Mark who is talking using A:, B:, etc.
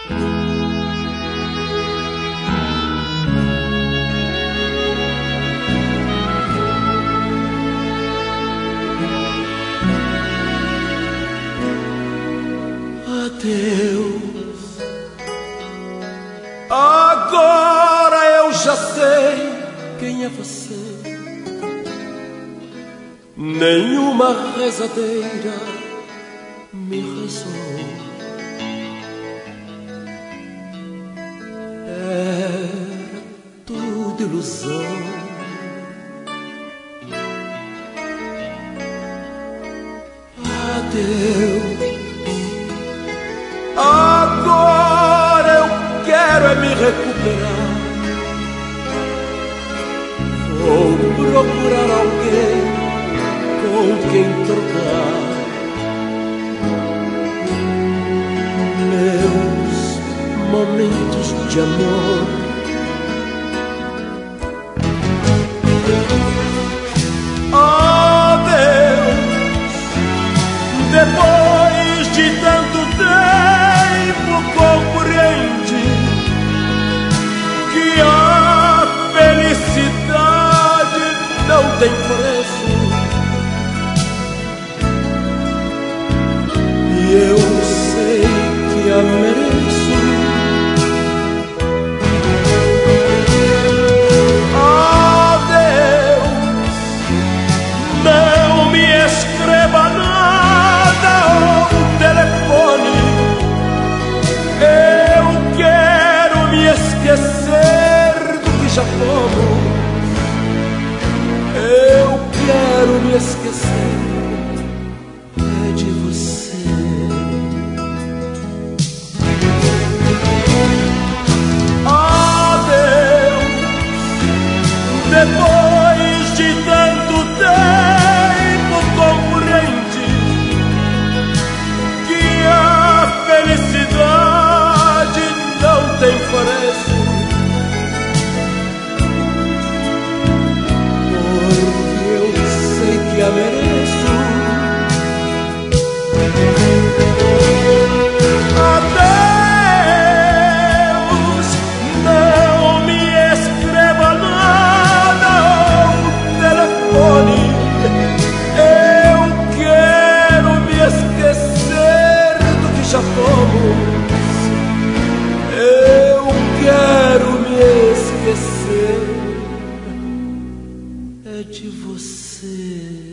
A: Adeus, agora eu já sei quem é você. Nenhuma rezadeira me rezou. Era tudo ilusão. Adeus, agora eu quero é me recuperar. Vou procurar alguém com quem trocar meus momentos de amor. Adeus, depois de tanto tempo compreende que a felicidade não tem preço. E eu sei que a mereço. Adeus, não me escreva nada ao telefone. Eu quero me esquecer do que já fomos. Eu quero me esquecer de você. Adeus, depois de tanto tempo compreende que a felicidade não tem preço. Porque eu sei que a mereço. Adeus, não me escreva nada ao telefone. Eu quero me esquecer do que já fomos. Eu quero me esquecer de você.